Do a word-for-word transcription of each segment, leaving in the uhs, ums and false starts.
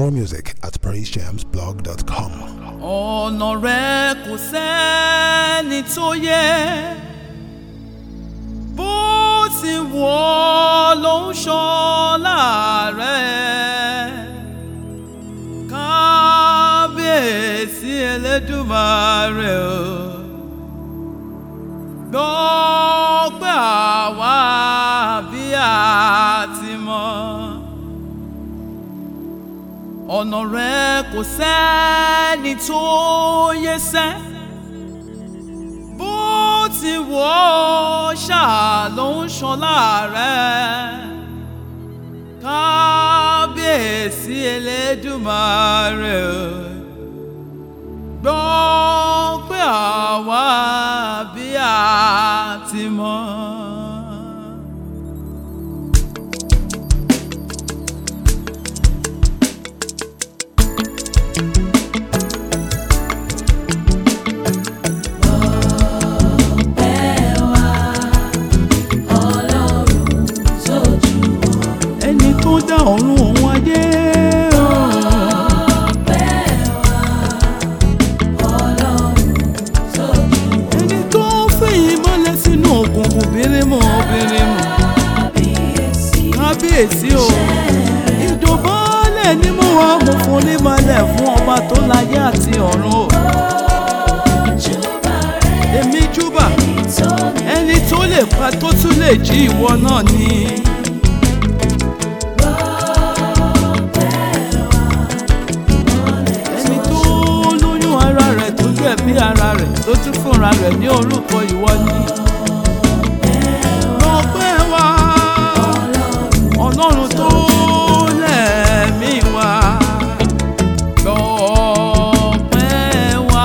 More music at praise jams blog dot com. ọ̀nà rẹ̀ kò sẹ́ni tó yẹ, bó ti wọ̀ ọ́ ló ń ṣọlá rẹ̀. Kábíyèsí Elédùmarè o, gbọ́ pé àwa bí a ti mọ̀. Ọ̀nà rẹ̀ kò sẹ́ni tó yẹ sẹ́, bó ti wọ̀ ọ́ ṣáà ló ń ṣọlá rẹ̀. Kábíyèsí Elédùmarè gbọ́ pé àwa bí a ti mọ̀. Dá ọ̀run òun ayé ẹni tó fi ìmọ́lẹ̀ sínú òkùnkùn bírímù bírímù. Kábíyèsí o, ìdọ̀bálẹ̀ ni mo wá mo forí balẹ̀ fún ọba tó láyé àti ọ̀run o. Èmi júbà ẹni tó lè pa tó tún lè jí, ìwọ náà ni. Bí ara rẹ̀ tó tún fúnra rẹ̀ ní orúkọ, ìwọ ni. Ọpẹ́ wa Ọlọ́run tó lẹ̀mí wa, ọpẹ́ wa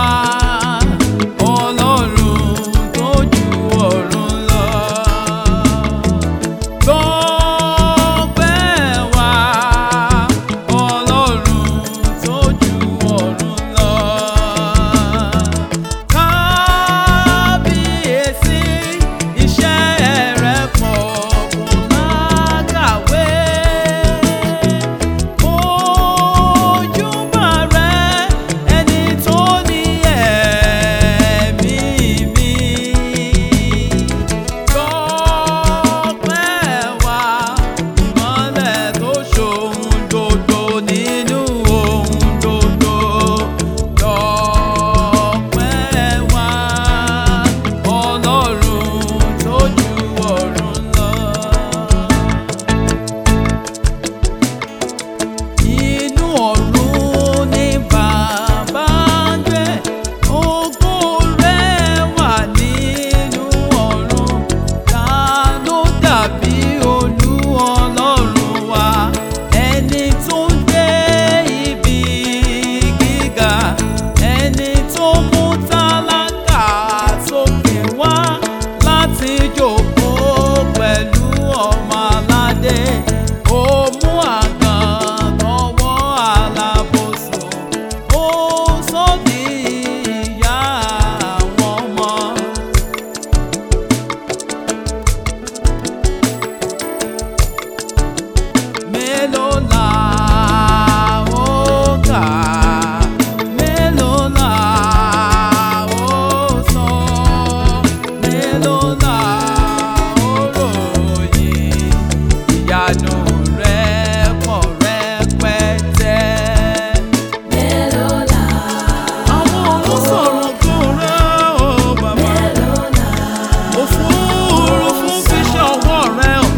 Ọlọ́run tó ju ọ̀run lọ, ọpẹ́ wa Ọlọ́run tó ju ọ̀run lọ.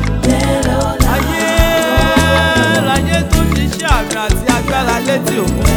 Tí òkun